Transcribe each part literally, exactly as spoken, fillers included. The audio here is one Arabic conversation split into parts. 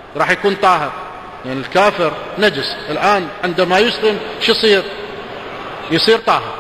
راح يكون طاهر، يعني الكافر نجس الآن عندما يسلم شو يصير؟ يصير طاهر.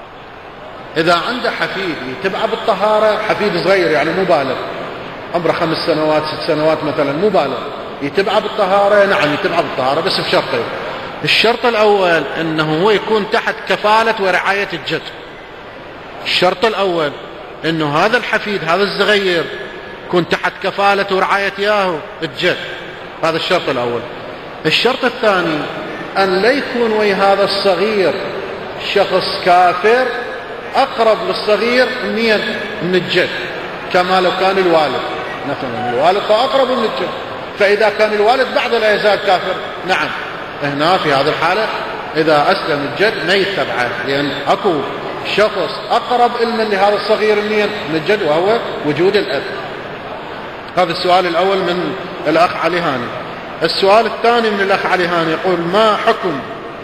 إذا عنده حفيد يتبع بالطهارة، حفيد صغير يعني مو بالغ، عمره خمس سنوات ست سنوات مثلا، مو بالغ، يتبع بالطهارة، نعم يتبع بالطهارة بس بشرطين. الشرط الأول أنه هو يكون تحت كفالة ورعاية الجد. الشرط الأول أنه هذا الحفيد هذا الصغير يكون تحت كفالة ورعاية ياهو الجد، هذا الشرط الأول. الشرط الثاني أن لا يكون ويا هذا الصغير شخص كافر أقرب للصغير منين؟ من الجد، كما لو كان الوالد مثلا، الوالد فأقرب من الجد، فإذا كان الوالد بعد لا يزال كافر، نعم هنا في هذه الحالة إذا أسلم الجد ما يتبعه، لأن أكو شخص أقرب علما لهذا الصغير منين؟ من الجد، وهو وجود الأب. هذا السؤال الأول من الأخ علي هاني. السؤال الثاني من الأخ علي هاني يقول: ما حكم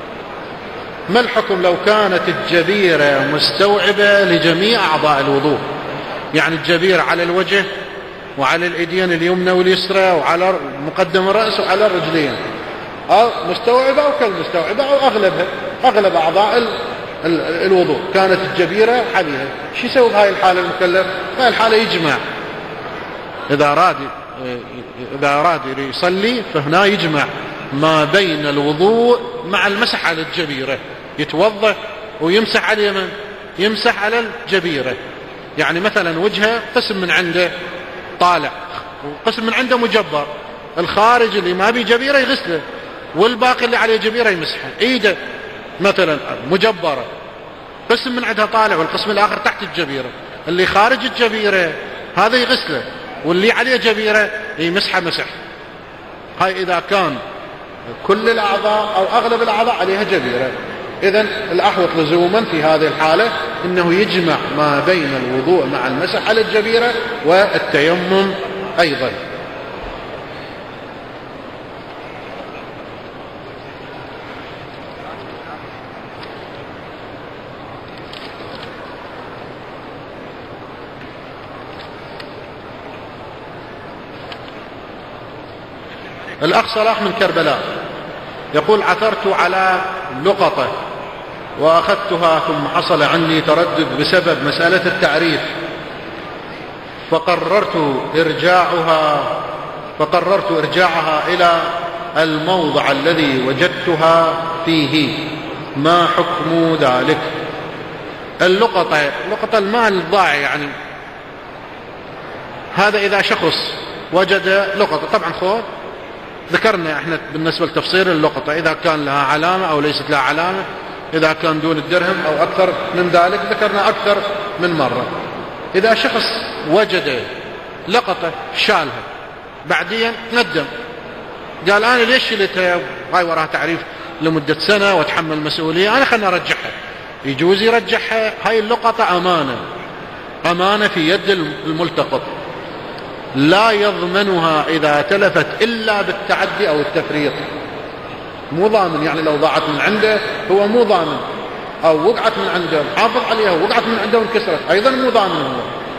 ما الحكم لو كانت الجبيرة مستوعبة لجميع أعضاء الوضوء؟ يعني الجبيرة على الوجه وعلى الإيدين اليمنى واليسرى وعلى مقدم الرأس وعلى الرجلين، أو مستوعبة أو كالمستوعبة أو أغلبها، أغلب أعضاء الوضوء كانت الجبيرة حبيها، شو يسوي بهاي الحالة المكلف؟ هاي الحالة يجمع، إذا أراد إذا أراد يصلي فهنا يجمع ما بين الوضوء مع المسح على الجبيرة، يتوضأ ويمسح على اليمين، يمسح على الجبيرة. يعني مثلا وجهه قسم من عنده طالع وقسم من عنده مجبر، الخارج اللي ما بيه جبيرة يغسله، والباقي اللي عليه جبيرة يمسحه. ايده مثلا مجبرة قسم من عندها طالع والقسم الآخر تحت الجبيرة، اللي خارج الجبيرة هذا يغسله، واللي عليه جبيرة يمسحه مسح. هاي إذا كان كل الأعضاء أو أغلب الأعضاء عليها جبيرة. إذن الأحوط لزوما في هذه الحالة أنه يجمع ما بين الوضوء مع المسح على الجبيرة والتيمم أيضا. الأخ صلاح من كربلاء يقول: عثرت على لقطة وأخذتها ثم حصل عندي تردد بسبب مسألة التعريف، فقررت إرجاعها فقررت إرجاعها إلى الموضع الذي وجدتها فيه، ما حكم ذلك؟ اللقطة لقطة المال الضائع، يعني هذا إذا شخص وجد لقطة، طبعا خو ذكرنا احنا بالنسبة لتفسير اللقطة إذا كان لها علامة أو ليست لها علامة، إذا كان دون الدرهم أو أكثر من ذلك ذكرنا أكثر من مرة. إذا شخص وجد لقطة شالها بعدين ندم، قال أنا ليش شلتها، هاي وراها تعريف لمدة سنة وتحمل مسؤولية، أنا خلنا أرجعها، يجوز يرجعها. هاي اللقطة أمانة، أمانة في يد الملتقط، لا يضمنها إذا تلفت إلا بالتعدي أو التفريط، مو ضامن. يعني لو ضاعت من عنده هو مو ضامن، أو وقعت من عنده حافظ عليها وقعت من عنده وانكسرت أيضا مو ضامن هو.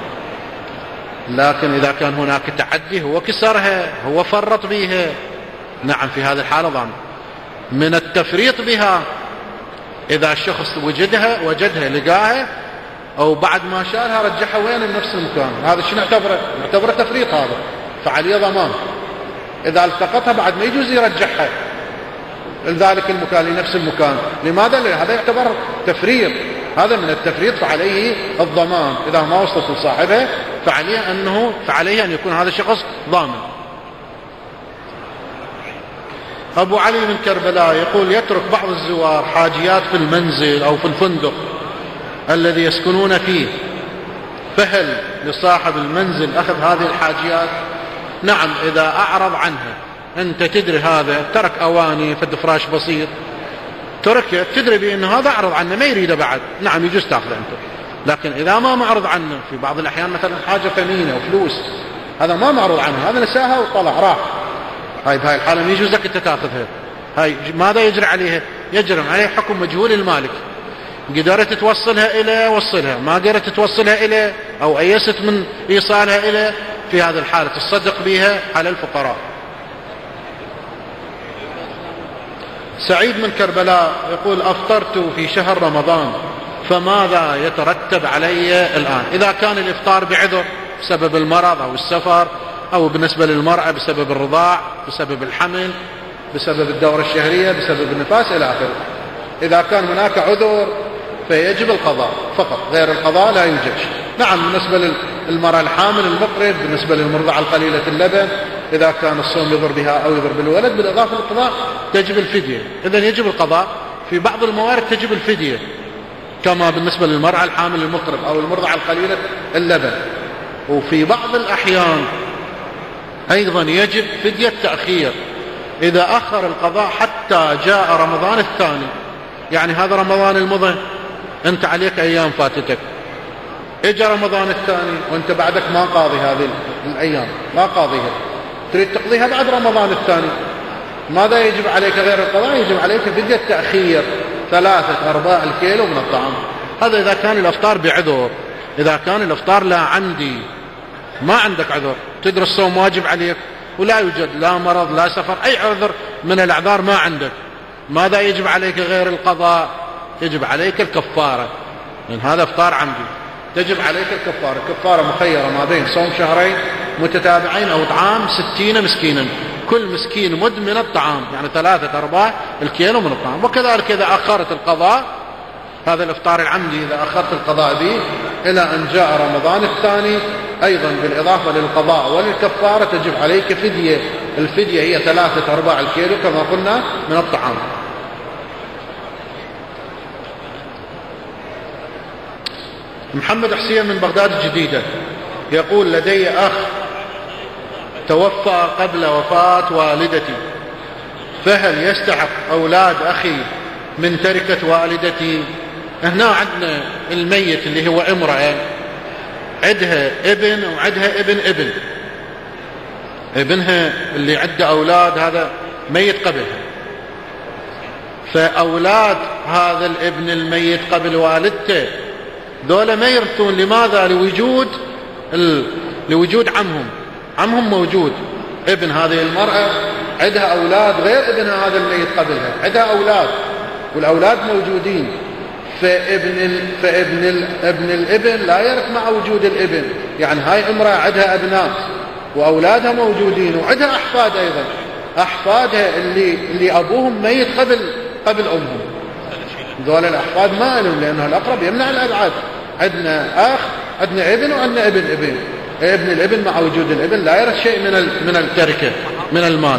لكن إذا كان هناك تعدي، هو كسرها، هو فرط بها، نعم في هذه الحالة ضامن. من التفريط بها إذا الشخص وجدها وجدها لقاها أو بعد ما شالها رجعها وين؟ لنفس المكان، هذا شو نعتبره؟ نعتبره تفريط، هذا فعليه ضمان. إذا التقطها بعد ما يجوز يرجعها لذلك المكان لنفس المكان. لماذا؟ لأن هذا يعتبر تفريط، هذا من التفريط، فعليه الضمان. إذا ما وصلت لصاحبه فعليه أنه فعليه أن يكون هذا الشخص ضامن. أبو علي من كربلاء يقول: يترك بعض الزوار حاجيات في المنزل أو في الفندق الذي يسكنون فيه، فهل لصاحب المنزل أخذ هذه الحاجيات؟ نعم إذا أعرض عنها. أنت تدري هذا ترك أواني فد فراش بسيط، ترك تدري بأنه هذا أعرض عنه ما يريده بعد، نعم يجوز تأخذ أنت. لكن إذا ما معرض عنه، في بعض الأحيان مثلا حاجة ثمينة وفلوس، هذا ما معروض عنه، هذا نساها وطلع راح، هاي بهاي الحالة ما يجوز لك أنت تأخذها. هاي ماذا يجري عليه؟ يجري عليه حكم مجهول المالك. قدرت توصلها إليه وصلها، ما قدرت توصلها إليه أو أيست من إيصالها إليه، في هذه الحالة تصدق بها على الفقراء. سعيد من كربلاء يقول أفطرت في شهر رمضان فماذا يترتب علي الآن؟ إذا كان الإفطار بعذر بسبب المرض أو السفر، أو بالنسبة للمرأة بسبب الرضاع، بسبب الحمل، بسبب الدورة الشهرية، بسبب النفاس إلى آخره. إذا كان هناك عذر فيجب القضاء فقط، غير القضاء لا يوجد شيء. نعم بالنسبة للمرأة الحامل المقرض، بالنسبة للمرضعة القليلة اللبن، إذا كان الصوم يضر بها أو يضر بالولد، بالإضافة للقضاء تجب الفدية. إذن يجب القضاء في بعض الموارد، تجب الفدية كما بالنسبة للمرأة الحامل المقرض أو المرضعة القليلة اللبن. وفي بعض الأحيان أيضا يجب فدية تأخير إذا أخر القضاء حتى جاء رمضان الثاني. يعني هذا رمضان المضى أنت عليك أيام فاتتك، إجا رمضان الثاني وأنت بعدك ما قاضي هذه الأيام، ما قاضيها، تريد تقضيها بعد رمضان الثاني. ماذا يجب عليك غير القضاء؟ يجب عليك فدية تأخير ثلاثة أرباع الكيلو من الطعام. هذا إذا كان الإفطار بعذر. إذا كان الإفطار لا عندي، ما عندك عذر، تدري الصوم واجب عليك ولا يوجد لا مرض لا سفر، أي عذر من الأعذار ما عندك، ماذا يجب عليك غير القضاء؟ يجب عليك الكفارة، لأن هذا إفطار عمدي، تجب عليك الكفارة. الكفارة مخيرة ما بين صوم شهرين متتابعين أو إطعام ستين مسكينا، كل مسكين مد من الطعام، يعني ثلاثة أرباع الكيلو من الطعام. وكذلك إذا أخرت القضاء، هذا الإفطار العمدي إذا أخرت القضاء به إلى أن جاء رمضان الثاني، أيضا بالإضافة للقضاء وللكفارة تجب عليك فدية. الفدية هي ثلاثة أرباع الكيلو كما قلنا من الطعام. محمد حسين من بغداد الجديدة يقول لدي أخ توفى قبل وفاة والدتي، فهل يستحق أولاد أخي من تركة والدتي؟ هنا عندنا الميت اللي هو امرأة عندها ابن وعندها ابن ابن ابنها اللي عنده أولاد هذا ميت قبلها، فأولاد هذا الابن الميت قبل والدته ذولا ما يرثون. لماذا؟ لوجود ال... لوجود عمهم عمهم موجود. ابن هذه المرأة عندها أولاد غير ابنها هذا الميت قبلها، عندها أولاد والأولاد موجودين، فابن ال... فابن ال... ابن الابن لا يرث مع وجود الابن. يعني هاي امرأة عندها أبناء وأولادها موجودين وعندها أحفاد أيضا، أحفادها اللي اللي أبوهم ميت قبل قبل أمهم، ذول الأحفاد ما لهم، لأنه الأقرب يمنع الأبعاد. عندنا أخ، عندنا ابن وعندنا ابن ابن ابن الابن مع وجود الابن لا يرث شيء من من التركة من المال.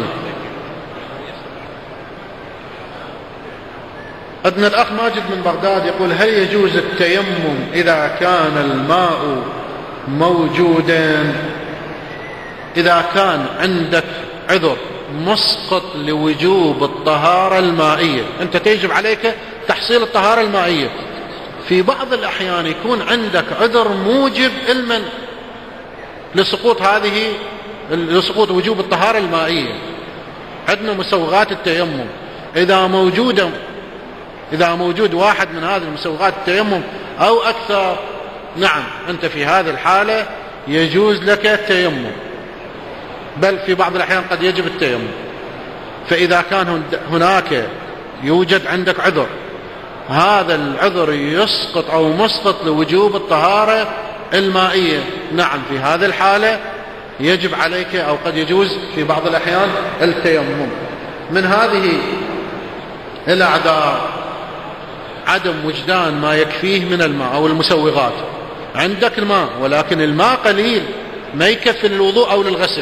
عندنا الأخ ماجد من بغداد يقول هل يجوز التيمم إذا كان الماء موجودا؟ إذا كان عندك عذر مسقط لوجوب الطهارة المائية، أنت تجب عليك تحصيل الطهارة المائية. في بعض الأحيان يكون عندك عذر موجب علما لسقوط هذه لسقوط وجوب الطهارة المائية. عندنا مسوغات التيمم، إذا موجودة إذا موجود واحد من هذه المسوغات التيمم أو أكثر، نعم أنت في هذه الحالة يجوز لك التيمم، بل في بعض الأحيان قد يجب التيمم. فإذا كان هناك يوجد عندك عذر، هذا العذر يسقط أو مسقط لوجوب الطهارة المائية، نعم في هذه الحالة يجب عليك أو قد يجوز في بعض الأحيان التيمم. من هذه الأعذار عدم وجدان ما يكفيه من الماء أو المسوغات. عندك الماء ولكن الماء قليل ما يكفي للوضوء أو للغسل،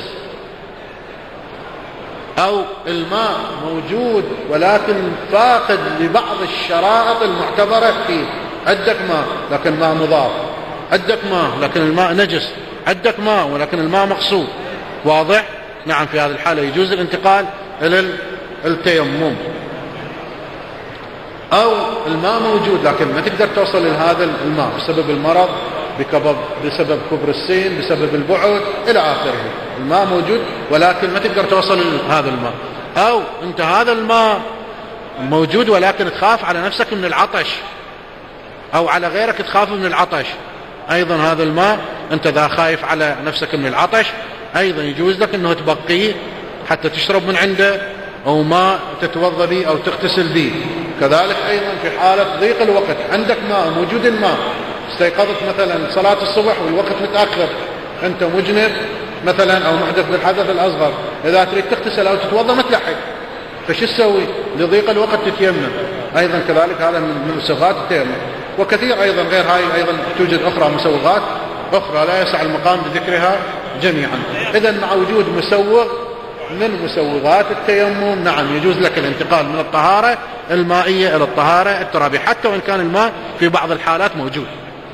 أو الماء موجود ولكن فاقد لبعض الشرائط المعتبرة فيه. عندك ماء لكن ماء مضاف، عندك ماء لكن الماء نجس، عندك ماء ولكن الماء مغسول، واضح؟ نعم في هذه الحالة يجوز الانتقال إلى التيمم. أو الماء موجود لكن ما تقدر توصل لهذا الماء بسبب المرض، بسبب كبر السن، بسبب البعد إلى آخره. الماء موجود ولكن ما تقدر توصل لهذا الماء. أو أنت هذا الماء موجود ولكن تخاف على نفسك من العطش أو على غيرك تخاف من العطش، أيضا هذا الماء أنت ذا خايف على نفسك من العطش، أيضا يجوز لك أنه تبقيه حتى تشرب من عنده أو ماء تتوضأ به أو تغتسل به. كذلك أيضا في حالة ضيق الوقت، عندك ماء، موجود الماء، استيقظت مثلا صلاة الصبح والوقت متأخر، أنت مجنب مثلا أو محدث بالحدث الأصغر، إذا تريد تغتسل أو تتوضأ ما تلحق، فش تسوي؟ لضيق الوقت تتيمم. أيضا كذلك هذا من مسوغات التيمم. وكثير أيضا غير هاي أيضا توجد أخرى مسوغات أخرى لا يسع المقام بذكرها جميعا. إذا مع وجود مسوغ من مسوغات التيمم نعم يجوز لك الانتقال من الطهارة المائية إلى الطهارة الترابية، حتى وإن كان الماء في بعض الحالات موجود.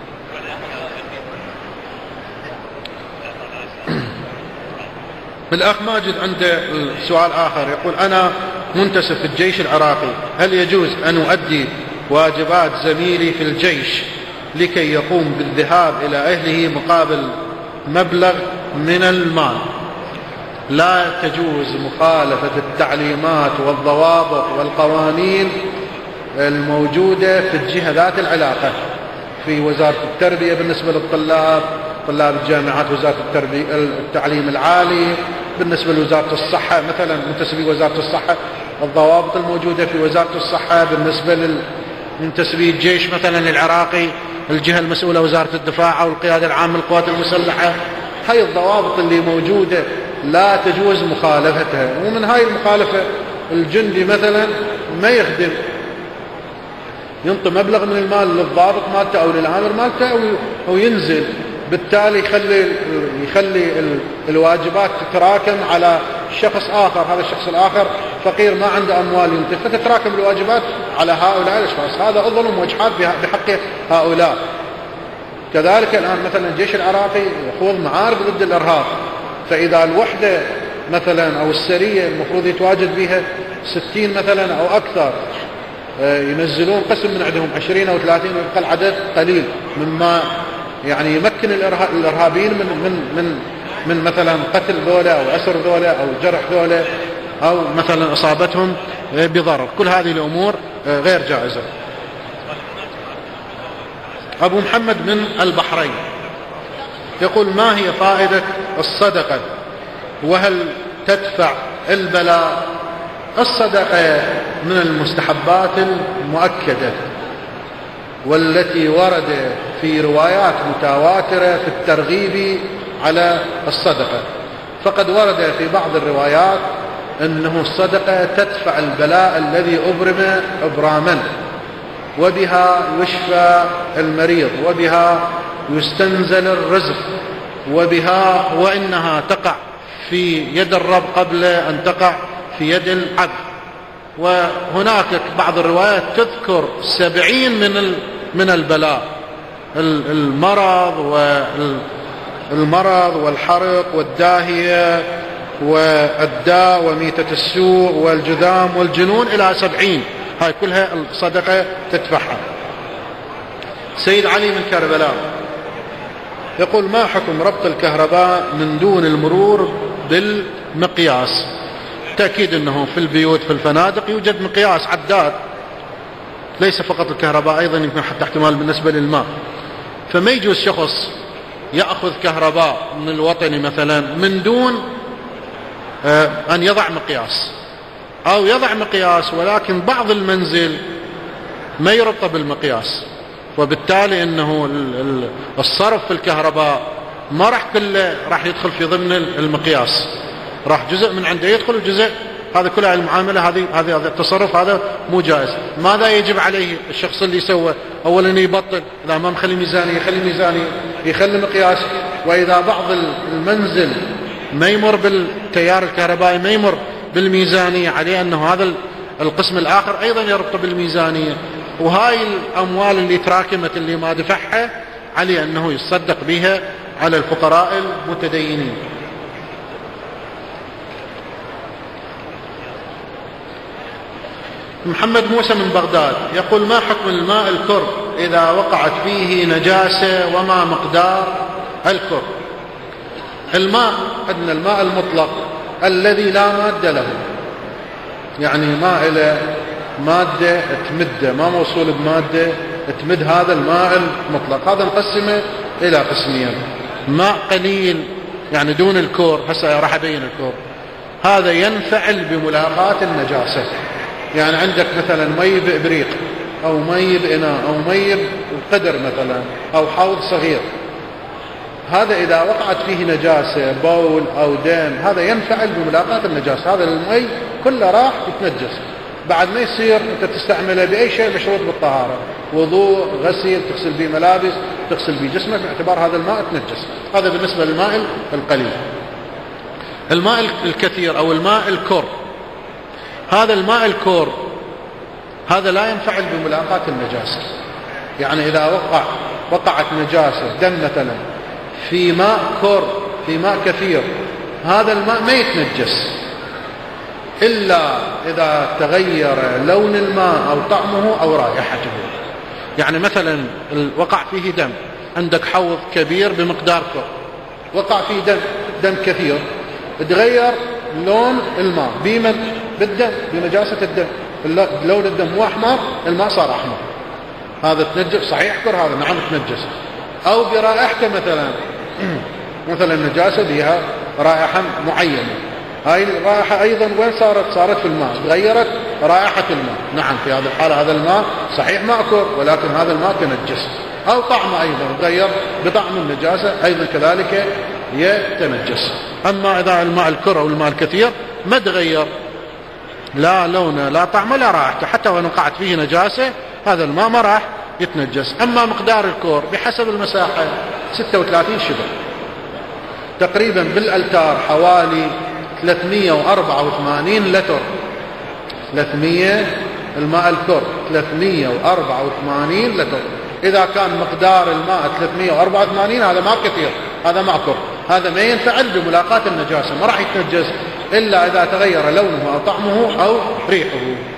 الأخ ماجد عنده سؤال آخر، يقول أنا منتسب في الجيش العراقي، هل يجوز أن أؤدي واجبات زميلي في الجيش لكي يقوم بالذهاب إلى أهله مقابل مبلغ من المال؟ لا تجوز مخالفة التعليمات والضوابط والقوانين الموجودة في الجهة ذات العلاقة، في وزارة التربية بالنسبة للطلاب، طلاب الجامعات وزارة التربية التعليم العالي، بالنسبة لوزارة الصحة مثلا منتسبي وزارة الصحة، الضوابط الموجودة في وزارة الصحة بالنسبة للمنتسبي الجيش مثلا العراقي، الجهة المسؤولة وزارة الدفاع أو القيادة العامة للقوات المسلحة، هاي الضوابط اللي موجودة لا تجوز مخالفتها. ومن هاي المخالفة الجندي مثلا ما يخدم، ينطي مبلغ من المال للضابط مالته أو للعامل مالته أو ينزل، بالتالي يخلي يخلي الواجبات تتراكم على شخص آخر، هذا الشخص الآخر فقير ما عنده أموال ينتج، فتتراكم الواجبات على هؤلاء الأشخاص، هذا ظلم واجحاف بحق هؤلاء. كذلك الآن مثلا الجيش العراقي يخوض معارك ضد الإرهاب، فإذا الوحدة مثلا أو السرية المفروض يتواجد بها ستين مثلا أو أكثر، ينزلون قسم من عندهم عشرين أو ثلاثين ويبقى العدد قليل، مما يعني يمكن الإرهابيين من من من من مثلا قتل ذولا أو أسر ذولا أو جرح ذولا أو مثلا إصابتهم بضرر. كل هذه الأمور غير جائزة. أبو محمد من البحرين يقول ما هي فائدة الصدقة وهل تدفع البلاء؟ الصدقة من المستحبات المؤكدة والتي ورد في روايات متواترة في الترغيب على الصدقة، فقد ورد في بعض الروايات أنه الصدقة تدفع البلاء الذي أبرم إبراما، وبها يشفى المريض، وبها يستنزل الرزق، وبها وإنها تقع في يد الرب قبل أن تقع في يد العبد. وهناك بعض الروايات تذكر سبعين من من البلاء، المرض والمرض والحرق والداهية والداء وميتة السوء والجذام والجنون إلى سبعين، هاي كلها الصدقة تدفعها. سيد علي من كربلاء يقول ما حكم ربط الكهرباء من دون المرور بالمقياس؟ تأكيد أنه في البيوت في الفنادق يوجد مقياس عداد، ليس فقط الكهرباء، أيضا يمكن حتى احتمال بالنسبة للماء، فما يجوز شخص يأخذ كهرباء من الوطني مثلا من دون أن يضع مقياس، أو يضع مقياس ولكن بعض المنزل ما يربط بالمقياس، وبالتالي أنه الصرف في الكهرباء ما راح كله راح يدخل في ضمن المقياس، راح جزء من عنده يدخل وجزء، هذا كلها المعاملة هذه هذا التصرف هذا مو جائز. ماذا يجب عليه الشخص اللي سوى؟ أولا يبطل، إذا ما مخلي ميزانية يخلي ميزانية، يخلي مقياس، وإذا بعض المنزل ما يمر بالتيار الكهربائي ما يمر بالميزانية عليه أنه هذا القسم الآخر أيضا يربط بالميزانية، وهاي الأموال اللي تراكمت اللي ما دفعها عليه أنه يصدق بها على الفقراء المتدينين. محمد موسى من بغداد يقول ما حكم الماء الكر إذا وقعت فيه نجاسة وما مقدار الكر؟ الماء عندنا الماء المطلق الذي لا مادة له، يعني ماء له مادة تمده ما موصول بمادة تمد، هذا الماء المطلق هذا نقسمه إلى قسمين: ماء قليل يعني دون الكور، هسه راح أبين الكور، هذا ينفعل بملاقاة النجاسة. يعني عندك مثلا مي بإبريق أو مي بإناء أو مي بقدر مثلا أو حوض صغير، هذا إذا وقعت فيه نجاسة بول أو دم هذا ينفعل بملاقاة النجاسة. هذا المي كله راح يتنجس، بعد ما يصير أنت تستعمله بأي شيء مشروط بالطهارة، وضوء، غسيل، تغسل به ملابس، تغسل به جسمك، باعتبار هذا الماء تنجس. هذا بالنسبة للماء القليل. الماء الكثير أو الماء الكور، هذا الماء الكور هذا لا ينفعل بملاقاة النجاسة. يعني إذا وقع وقعت نجاسة دم مثلا في ماء كور، في ماء كثير، هذا الماء ما يتنجس إلا إذا تغير لون الماء أو طعمه أو رائحته. يعني مثلا وقع فيه دم، عندك حوض كبير بمقدار كور، وقع فيه دم دم كثير، تغير لون الماء بمن بالدم، بنجاسة الدم، لون الدم مو أحمر، الماء صار أحمر، هذا تنجس صحيح كر، هذا نعم تنجس. أو برائحته مثلا مثلا النجاسة بها رائحة معينة، هاي الرائحة أيضا وين صارت؟ صارت في الماء، تغيرت رائحة الماء، نعم في هذه الحالة هذا الماء صحيح ماء كر، ولكن هذا الماء تنجس. أو طعمه أيضا تغير بطعم النجاسة، أيضا كذلك يتنجس. أما إذا الماء الكر أو الماء الكثير ما تغير لا لونه لا طعمه لا رائحته، حتى وإن وقعت فيه نجاسة هذا الماء ما راح يتنجس. أما مقدار الكور بحسب المساحة ستة وثلاثين شبر تقريبا، بالألتار حوالي ثلاثمئة وأربعة وثمانين لتر. ثلاثمئة الماء الكور ثلاثمئة وأربعة وثمانين لتر. إذا كان مقدار الماء ثلاثمئة وأربعة وثمانين هذا ماء كثير، هذا ماء كور، هذا ما ينفعل بملاقاة النجاسة، ما راح يتنجس إلا إذا تغير لونه أو طعمه أو ريحه.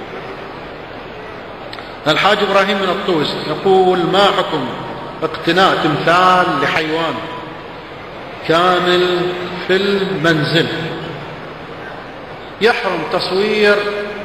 الحاج إبراهيم من الطوس يقول: ما حكم اقتناء تمثال لحيوان كامل في المنزل؟ يحرم تصوير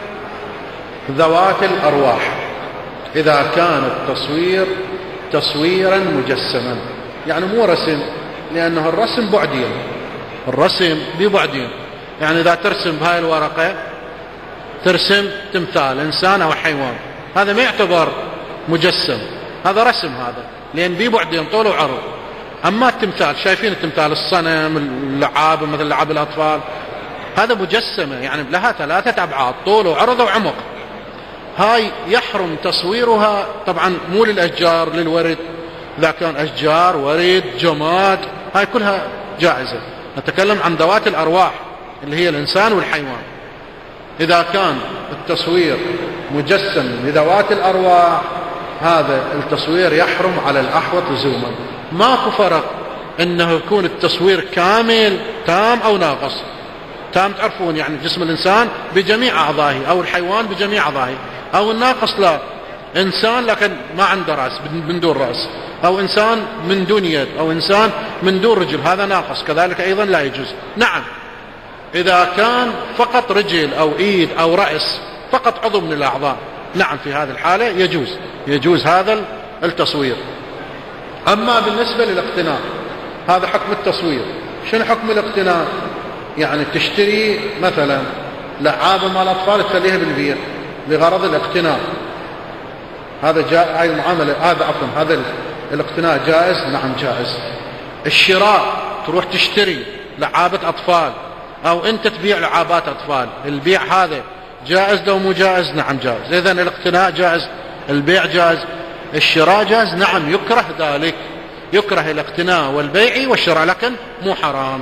ذوات الأرواح إذا كان التصوير تصويرا مجسما، يعني مو رسم، لأنه الرسم بعدين، الرسم ببعدين. يعني إذا ترسم بهاي الورقة ترسم تمثال إنسان أو حيوان، هذا ما يعتبر مجسم، هذا رسم، هذا لأن ببعدين طول وعرض. أما التمثال، شايفين التمثال الصنم، اللعاب مثل لعاب الأطفال، هذا مجسمة، يعني لها ثلاثة أبعاد، طول وعرض وعمق. هاي يحرم تصويرها طبعا، مو للأشجار، للورد، إذا كان أشجار، ورد، جماد، هاي كلها جائزة. نتكلم عن ذوات الأرواح اللي هي الإنسان والحيوان. إذا كان التصوير مجسم لذوات الأرواح هذا التصوير يحرم على الأحوط لزوما. ماكو فرق إنه يكون التصوير كامل تام أو ناقص. تام تعرفون يعني جسم الإنسان بجميع أعضائه، أو الحيوان بجميع أعضائه. أو الناقص لا، إنسان لكن ما عنده رأس، من دون رأس، أو إنسان من دون يد، أو إنسان من دون رجل، هذا ناقص، كذلك أيضا لا يجوز. نعم إذا كان فقط رجل أو إيد أو رأس، فقط عضو من الأعضاء، نعم في هذه الحالة يجوز يجوز هذا التصوير. أما بالنسبة للاقتناء، هذا حكم التصوير. شنو حكم الاقتناء؟ يعني تشتري مثلا لعابة مال الأطفال تخليها بالبيت لغرض الاقتناء، هذا جائز. هاي المعاملة، هذا عفوا هذا الاقتناء جائز، نعم جائز. الشراء، تروح تشتري لعابة أطفال أو أنت تبيع لعابات أطفال، البيع هذا جائز لو مو جائز؟ نعم جائز. إذن الاقتناء جائز، البيع جائز، الشراء جائز، نعم يكره ذلك، يكره الاقتناء والبيع والشراء، لكن مو حرام.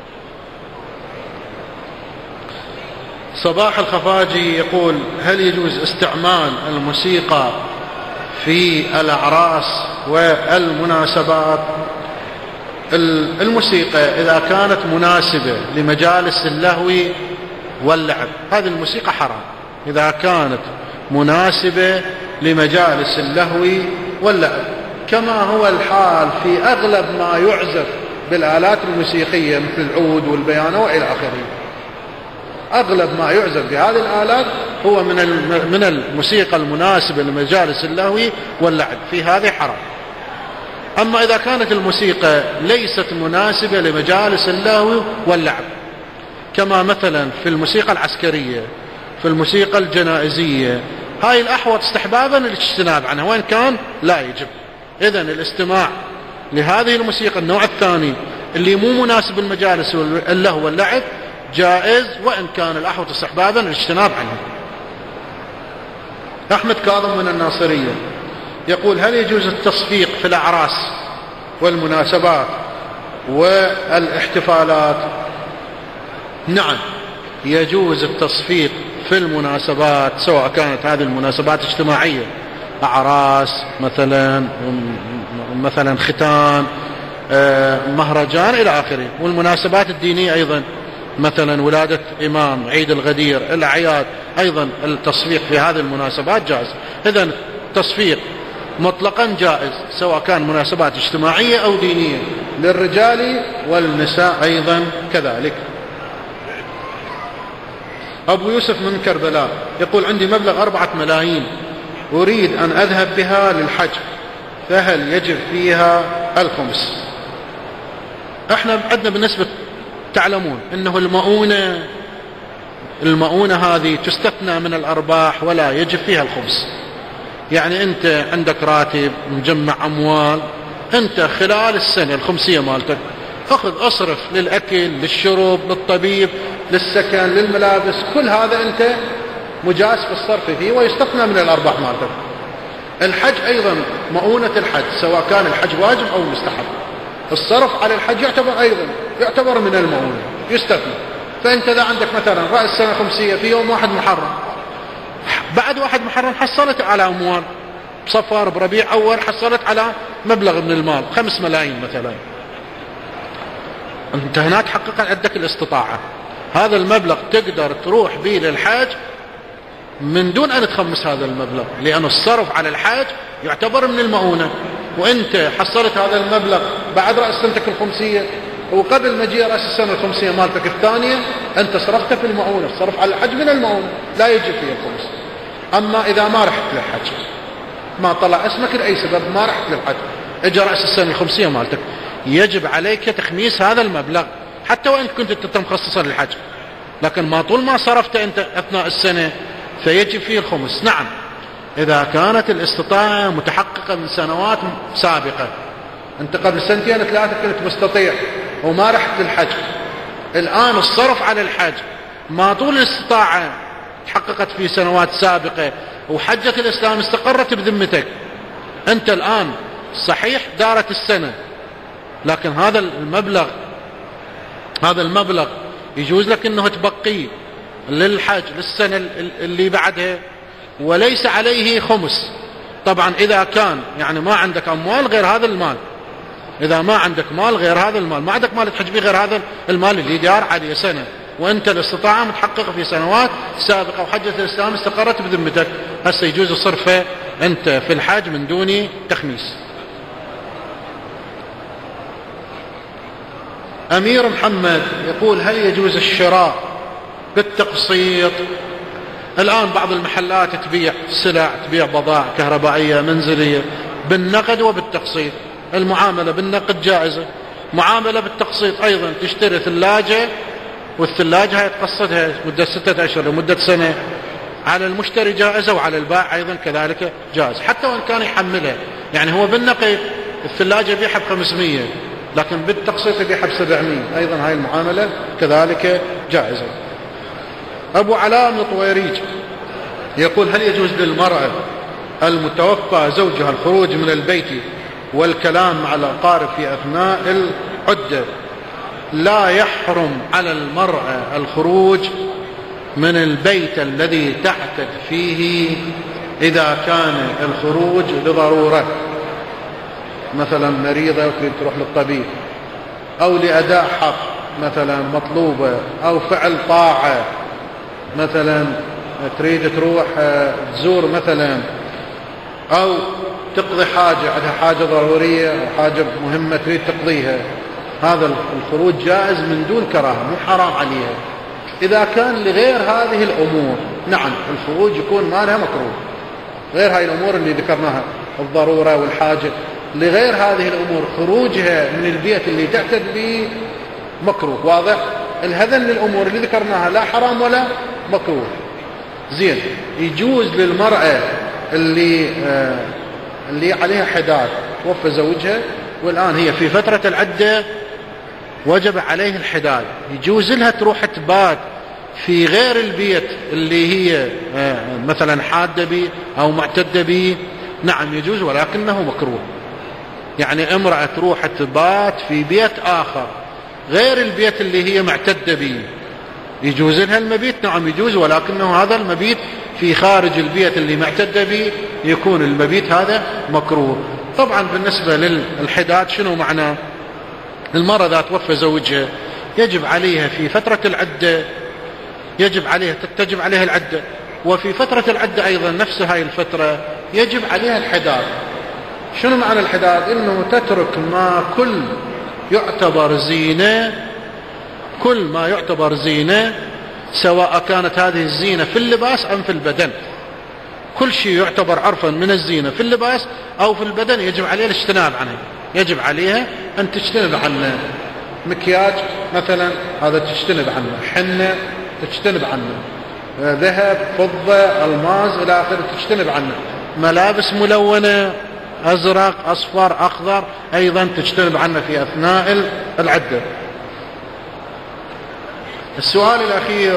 صباح الخفاجي يقول: هل يجوز استعمال الموسيقى في الأعراس والمناسبات؟ الموسيقى إذا كانت مناسبة لمجالس اللهو واللعب، هذه الموسيقى حرام. إذا كانت مناسبة لمجالس اللهو واللعب، كما هو الحال في أغلب ما يعزف بالآلات الموسيقية مثل العود والبيانو وإلى آخره. أغلب ما يعزف بهذه الآلات هو من من الموسيقى المناسبة لمجالس اللهو واللعب، في هذه حرام. أما إذا كانت الموسيقى ليست مناسبة لمجالس اللهو واللعب، كما مثلا في الموسيقى العسكرية، في الموسيقى الجنائزية، هاي الأحوط استحبابا الاجتناب عنها، وإن كان لا يجب. إذن الاستماع لهذه الموسيقى النوع الثاني اللي مو مناسب المجالس واللهو واللعب جائز، وإن كان الأحوط استحبابا الاجتناب عنه. أحمد كاظم من الناصرية يقول: هل يجوز التصفيق في الأعراس والمناسبات والاحتفالات؟ نعم، يجوز التصفيق في المناسبات، سواء كانت هذه المناسبات اجتماعية، أعراس مثلا مثلا ختان، مهرجان إلى آخره، والمناسبات الدينية أيضا مثلا ولادة إمام، عيد الغدير، الأعياد، أيضا التصفيق في هذه المناسبات جائز. إذن التصفيق مطلقا جائز، سواء كان مناسبات اجتماعية أو دينية، للرجال والنساء أيضا كذلك. أبو يوسف من كربلاء يقول: عندي مبلغ أربعة ملايين أريد أن أذهب بها للحج، فهل يجب فيها الخمس؟ احنا عندنا بالنسبة تعلمون انه المؤونة المؤونة هذه تستثنى من الأرباح ولا يجب فيها الخمس. يعني انت عندك راتب، مجمع أموال، انت خلال السنة الخمسية مالتك اخذ اصرف للأكل، للشرب، للطبيب، للسكن، للملابس، كل هذا انت مجاز في الصرف فيه ويستثنى من الأرباح مالتك. الحج أيضا مؤونة الحج، سواء كان الحج واجب أو مستحب، الصرف على الحج يعتبر أيضا يعتبر من المؤونة، يستثنى. فأنت إذا عندك مثلا رأس سنة خمسية في يوم واحد محرم، بعد واحد محرم حصلت على أموال، بصفر بربيع أول حصلت على مبلغ من المال خمس ملايين مثلا، أنت هناك حقق عندك الاستطاعة، هذا المبلغ تقدر تروح به للحاج من دون أن تخمس هذا المبلغ، لأن الصرف على الحاج يعتبر من المؤونة. وأنت حصلت هذا المبلغ بعد رأس سنتك الخمسية، وقبل مجيء رأس السنة الخمسية مالتك الثانية أنت صرفت في المؤونة، الصرف على الحج من المؤونة لا يجب فيه الخمس. أما إذا ما رحت للحج، ما طلع اسمك لأي سبب، ما رحت للحج، اجى رأس السنة الخمسية مالتك، يجب عليك تخميس هذا المبلغ حتى وإن كنت أنت مخصصا للحج، لكن ما طول ما صرفت أنت أثناء السنة فيجب فيه الخمس. نعم، إذا كانت الاستطاعة متحققة من سنوات سابقة، أنت قبل سنتين ثلاثة كنت مستطيع وما رحت للحج، الآن الصرف على الحج ما طول الاستطاعة تحققت في سنوات سابقة وحجة الإسلام استقرت بذمتك، أنت الآن صحيح دارت السنة، لكن هذا المبلغ هذا المبلغ يجوز لك أنه تبقيه للحج للسنة اللي بعدها وليس عليه خمس. طبعا إذا كان يعني ما عندك أموال غير هذا المال، إذا ما عندك مال غير هذا المال، ما عندك مال تحج به غير هذا المال اللي دار عليه سنة، وأنت الاستطاعة متحققة في سنوات سابقة وحجة الإسلام استقرت بذمتك، هسه يجوز صرفه أنت في الحج من دون تخميس. أمير محمد يقول: هل يجوز الشراء بالتقسيط؟ الآن بعض المحلات تبيع سلع، تبيع بضائع كهربائية منزلية بالنقد وبالتقسيط، المعاملة بالنقد جائزة، معاملة بالتقسيط أيضا، تشتري ثلاجة والثلاجة هاي تقسطها مدة ستة أشهر لمدة سنة، على المشتري جائزة وعلى البائع أيضا كذلك جائز، حتى وإن كان يحملها، يعني هو بالنقد الثلاجة يبيعها بخمسمية لكن بالتقسيط يبيعها بسبعمية، أيضا هاي المعاملة كذلك جائزة. أبو علاء من طويريج يقول: هل يجوز للمرأة المتوفى زوجها الخروج من البيت والكلام مع الأقارب في أثناء العدة؟ لا يحرم على المرأة الخروج من البيت الذي تعتد فيه إذا كان الخروج لضرورة، مثلا مريضة وتريد تروح للطبيب، أو لأداء حق مثلا مطلوبة، أو فعل طاعة مثلا تريد تروح تزور مثلا، أو تقضي حاجة، عندها حاجة ضرورية أو حاجة مهمة تريد تقضيها، هذا الخروج جائز من دون كراهة، مو حرام عليها. إذا كان لغير هذه الأمور نعم الخروج يكون ما لها مكروه، غير هذه الأمور اللي ذكرناها الضرورة والحاجة، لغير هذه الأمور خروجها من البيت اللي تعتد به مكروه، واضح؟ الهذن للأمور اللي ذكرناها لا حرام ولا مكروه. زين، يجوز للمرأة اللي آه اللي عليها حداد توفى زوجها والآن هي في فترة العدة وجب عليه الحداد، يجوز لها تروح تبات في غير البيت اللي هي آه مثلا حادة به أو معتدة به؟ نعم يجوز، ولكنه مكروه. يعني امرأة تروح تبات في بيت آخر غير البيت اللي هي معتدة به، يجوز لها المبيت؟ نعم يجوز، ولكنه هذا المبيت في خارج البيت اللي معتدة به يكون المبيت هذا مكروه. طبعا بالنسبة للحداد شنو معناه؟ المرأة إذا توفى زوجها يجب عليها في فترة العدة يجب عليها تجب عليها العدة، وفي فترة العدة أيضا نفس هاي الفترة يجب عليها الحداد. شنو معنى الحداد؟ إنه تترك ما كل يعتبر زينة، كل ما يعتبر زينة، سواء كانت هذه الزينة في اللباس أم في البدن. كل شيء يعتبر عرفا من الزينة في اللباس أو في البدن يجب عليها الاجتناب عنه، يجب عليها أن تجتنب عنه. مكياج مثلا هذا تجتنب عنه، حنة تجتنب عنه، ذهب فضة ألماس إلى آخره تجتنب عنه، ملابس ملونة أزرق أصفر أخضر أيضا تجتنب عنه في أثناء العدة. السؤال الأخير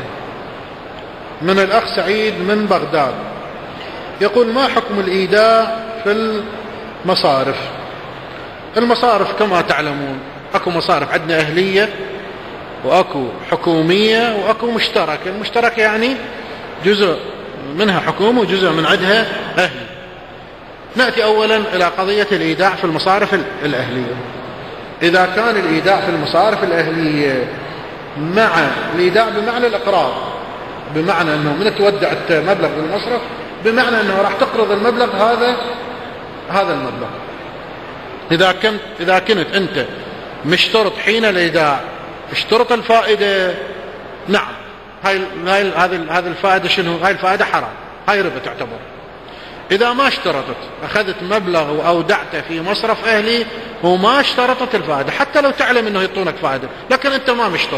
من الأخ سعيد من بغداد، يقول: ما حكم الإيداع في المصارف؟ المصارف كما تعلمون أكو مصارف عندنا أهلية وأكو حكومية وأكو مشتركة. المشتركة يعني جزء منها حكومة وجزء من عندها أهلي. نأتي أولا إلى قضية الإيداع في المصارف الأهلية. إذا كان الإيداع في المصارف الأهلية مع الإيداع بمعنى الإقراض، بمعنى أنه من تودع مبلغ بالمصرف، بمعنى أنه راح تقرض المبلغ هذا هذا المبلغ. إذا كنت إذا كنت أنت مشترط حين الإيداع اشترط الفائدة، نعم هاي هاي هذه هذه الفائدة شنو؟ هاي الفائدة حرام، هاي ربا تعتبر. إذا ما اشترطت، أخذت مبلغ وأودعته في مصرف أهلي وما اشترطت الفائدة، حتى لو تعلم أنه يعطونك فائدة لكن أنت ما مشترط،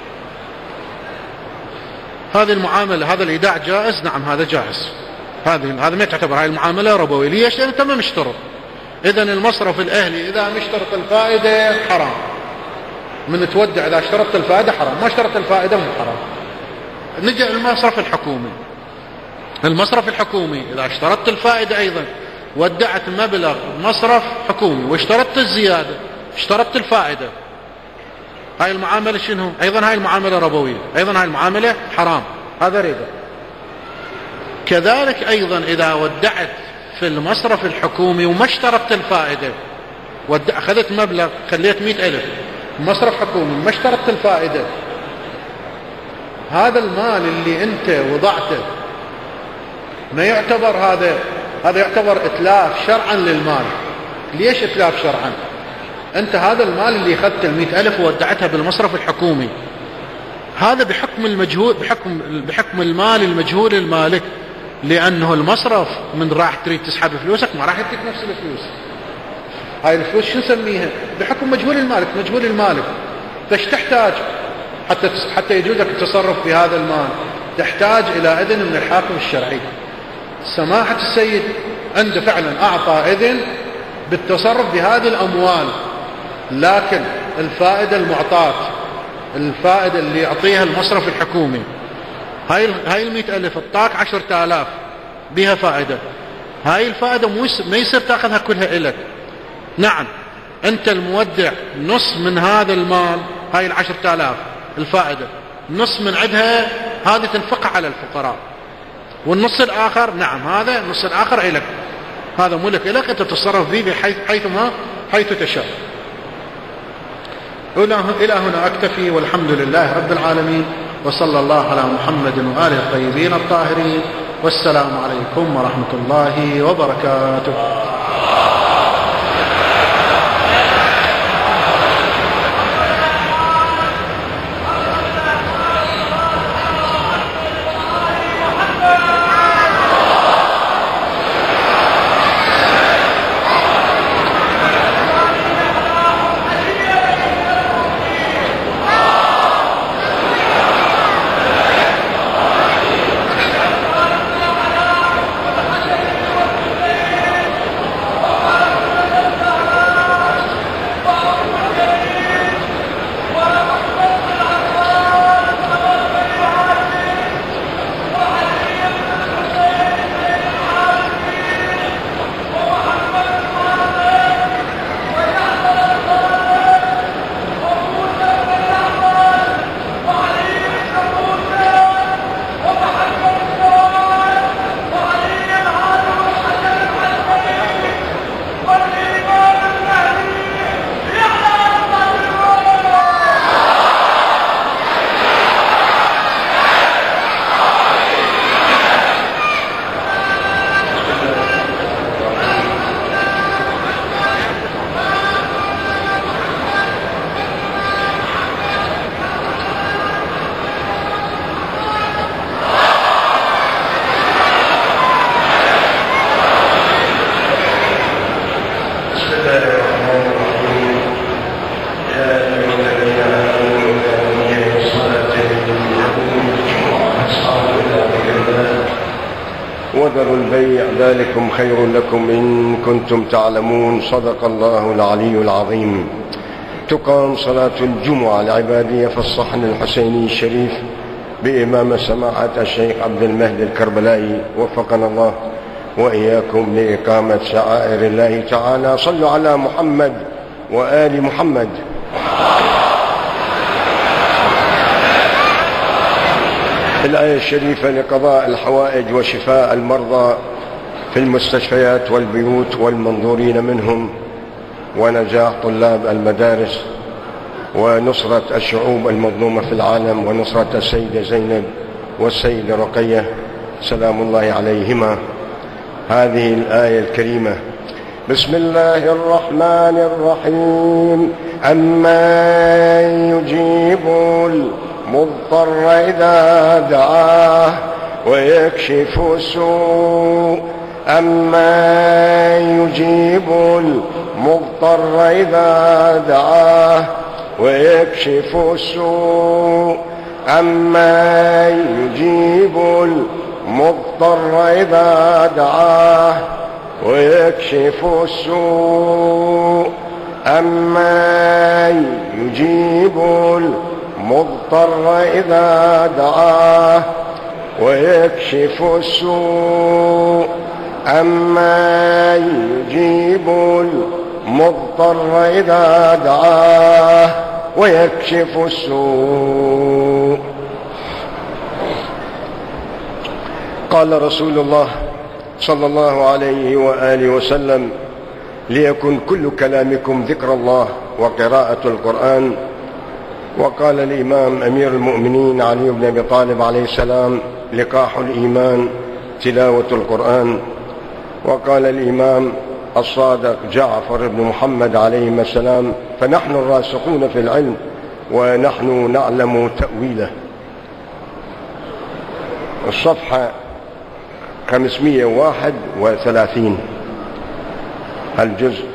هذه المعاملة هذا الإيداع جائز؟ نعم هذا جائز. هذه هذا ما تعتبر هاي المعاملة ربوية. ليش؟ لأن أنت ما مشترط. إذن المصرف الأهلي إذا مشترط الفائدة حرام، من تودع إذا اشترطت الفائدة حرام، ما اشترطت الفائدة مو حرام. نجي المصرف الحكومي. المصرف الحكومي إذا اشترطت الفائدة أيضا ودعت مبلغ مصرف حكومي واشترطت الزيادة، اشترطت الفائدة، هاي المعاملة شنو؟ أيضا هاي المعاملة ربوية، أيضا هاي المعاملة حرام، هذا ربا. كذلك أيضا إذا ودعت في المصرف الحكومي وما اشترطت الفائدة، ودع أخذت مبلغ خليت مئة ألف مصرف حكومي ما اشترطت الفائدة، هذا المال اللي أنت وضعته ما يعتبر هذا هذا يعتبر إتلاف شرعا للمال. ليش إتلاف شرعا؟ أنت هذا المال اللي أخذته المئة ألف وودعتها بالمصرف الحكومي، هذا بحكم المجهول بحكم بحكم المال المجهول المالك، لأنه المصرف من راح تريد تسحب فلوسك ما راح يعطيك نفس الفلوس. هاي الفلوس شو نسميها؟ بحكم مجهول المالك، مجهول المالك. فايش تحتاج حتى حتى يجوزك التصرف في هذا المال؟ تحتاج إلى إذن من الحاكم الشرعي. سماحة السيد عنده فعلا أعطى إذن بالتصرف بهذه الأموال، لكن الفائدة المعطاة، الفائدة اللي يعطيها المصرف الحكومي، هاي هاي المئة ألف اعطاك عشرة آلاف بها فائدة، هاي الفائدة ما يصير تأخذها كلها إلك. نعم أنت المودع نص من هذا المال، هاي العشرة آلاف الفائدة نص من عدها هذه تنفق على الفقراء، والنص الآخر نعم هذا النص الآخر إلك، هذا ملك إلك أنت تتصرف به بحيث حيث ما حيث تشاء. إلى هنا أكتفي، والحمد لله رب العالمين، وصلى الله على محمد وآله الطيبين الطاهرين، والسلام عليكم ورحمة الله وبركاته. البيع ذلكم خير لكم إن كنتم تعلمون. صدق الله العلي العظيم. تقام صلاة الجمعة العبادية في الصحن الحسيني الشريف بإمام سماحة الشيخ عبد المهدي الكربلائي وفقنا الله وإياكم لإقامة شعائر الله تعالى. صلوا على محمد وآل محمد. الآية الشريفة لقضاء الحوائج وشفاء المرضى في المستشفيات والبيوت والمنظورين منهم، ونجاح طلاب المدارس، ونصرة الشعوب المظلومة في العالم، ونصرة السيدة زينب والسيدة رقية سلام الله عليهما. هذه الآية الكريمة: بسم الله الرحمن الرحيم. أمن يجيب المضطر إذا دعاه ويكشف السوء أمن يجيب المضطر إذا دعاه ويكشف السوء أمن يجيب المضطر إذا دعاه ويكشف السوء أمن يجيب المضطر إذا دعاه ويكشف السوء أمن يجيب المضطر إذا دعاه ويكشف السوء. قال رسول الله صلى الله عليه وآله وسلم: ليكن كل كلامكم ذكر الله وقراءة القرآن. وقال الإمام أمير المؤمنين علي بن أبي طالب عليه السلام: لقاح الإيمان تلاوة القرآن. وقال الإمام الصادق جعفر بن محمد عليهما السلام: فنحن الراسخون في العلم ونحن نعلم تأويله. الصفحة خمسمائة وواحد وثلاثين، الجزء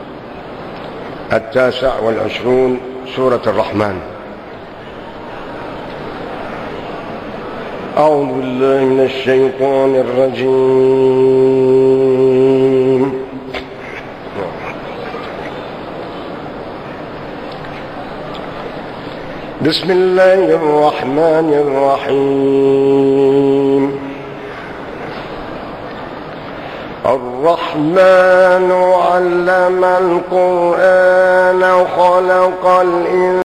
التاسع والعشرون، سورة الرحمن. أعوذ بالله من الشيطان الرجيم. بسم الله الرحمن الرحيم. الرحمن علم القرآن وخلق الإنسان